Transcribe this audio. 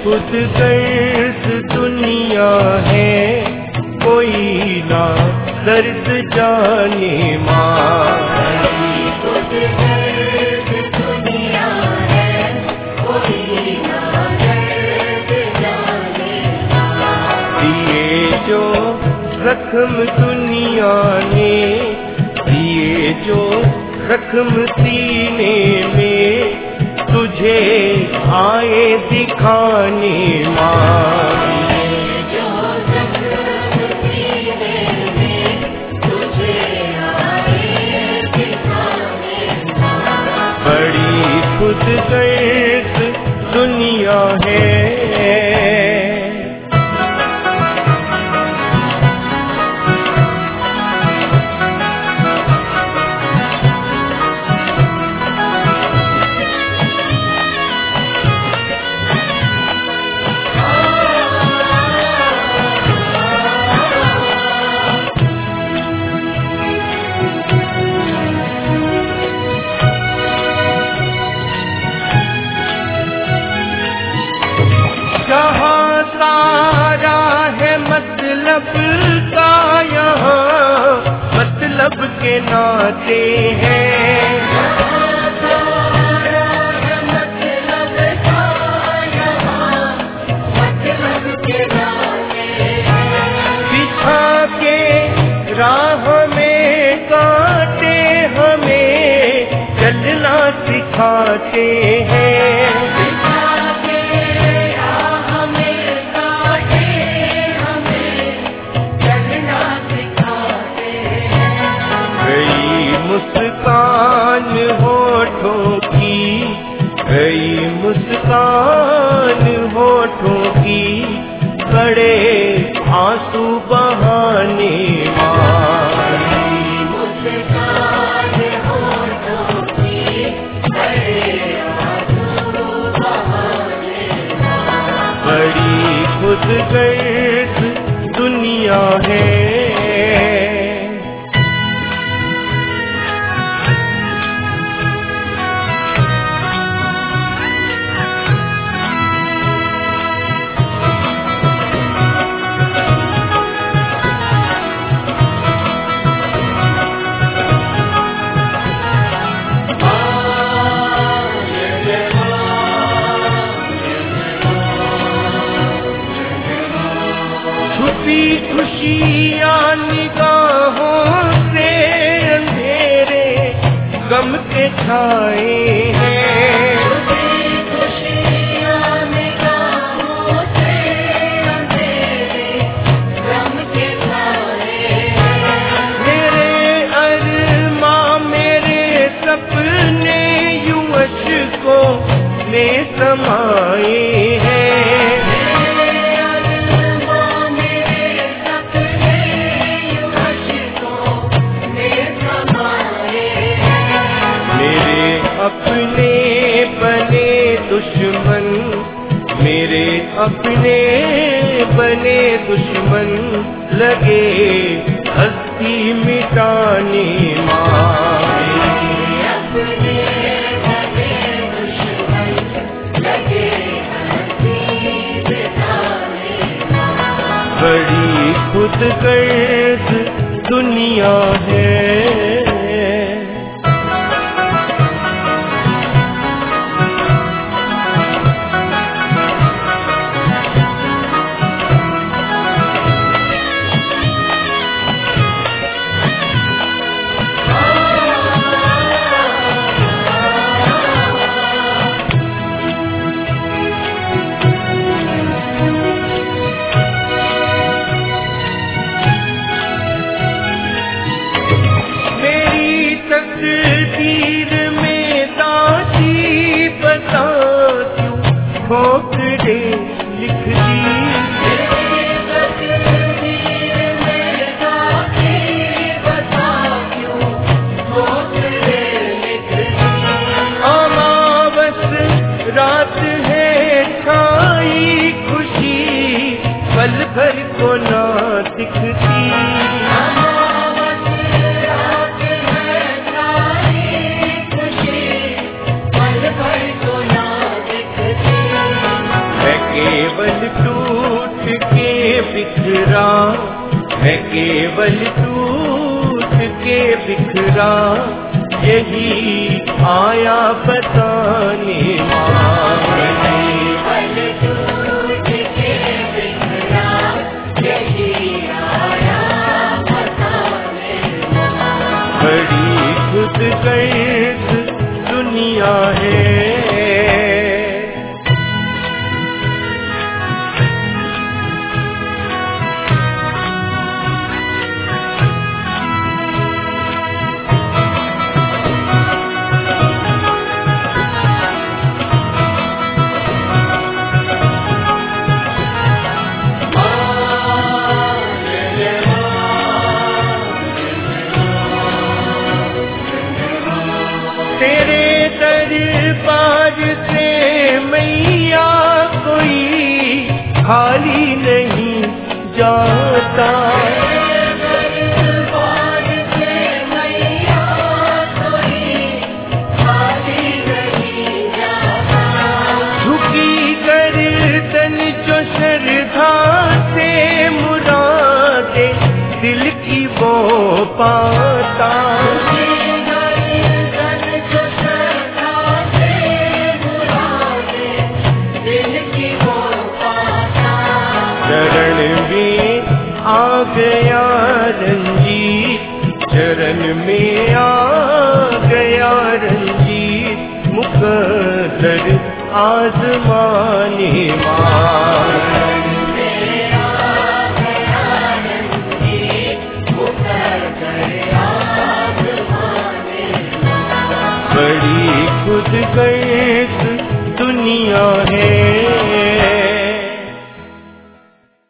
खुद गर्द दुनिया है, कोई ना दर्द जाने मारी। खुद गर्द दुनिया है, कोई ना दर्द जाने मारी। दिए जो जख्म दुनिया ने, दिए जो जख्म सीने में, तुझे आए दिखाने मारी। जो जख्म सीने में, तुझे आए दिखाने मारी। बड़ी खुद गर्द दुनिया है। जहाँ सारा है मतलब का, यहाँ मतलब के नाते हैं। मतलब का यहाँ मतलब के नाते हैं। बिछा के राह में काटे हमें चलना सिखाते हैं। मुस्कान होठों की, गई मुस्कान होठों की, बड़े आंसू बहाने मारी। मुस्कान होठों की, बड़े आंसू बहाने मारी। बड़ी खुद गर्द दुनिया है। छुपी खुशियाँ निगाहों से अंधेरे गम के छाए हैं। छुपी खुशियाँ निगाहों से अंधेरे गम के छाए हैं। मेरे अरमां मेरे सपने यूं अश्कों में समाए हैं। अपने बने दुश्मन, मेरे अपने बने दुश्मन, लगे हस्ती मिटाने मारे। अपने बने दुश्मन, लगे हस्ती मिटाने मारे। बड़ी खुद गर्द दुनिया है। तकदीर में दादी बता क्यों ठोकरे लिख दी। तकदीर में दादी बता क्यों ठोकरे लिख दी। अमावस रात है छाई खुशी, पल भर को ना दिखती। बिखरा है केवल टूट के बिखरा, यही आया बताने माँ। केवल टूट के बिखरा, यही आया बताने माँ। बड़ी खुदगर्द दुनिया है, तेरे दरबार से मैया कोई खाली नहीं जाता। दरबार से मैया कोई खाली नहीं जाता। झुकी गर्दन जो श्रद्धा से मुरादे दिल की वो पाता। चरण में आ गया रंजीत, चरण में आ गया रंजीत, मुकद्दर आजमाने माँ। बड़ी खुदगर्द दुनिया है,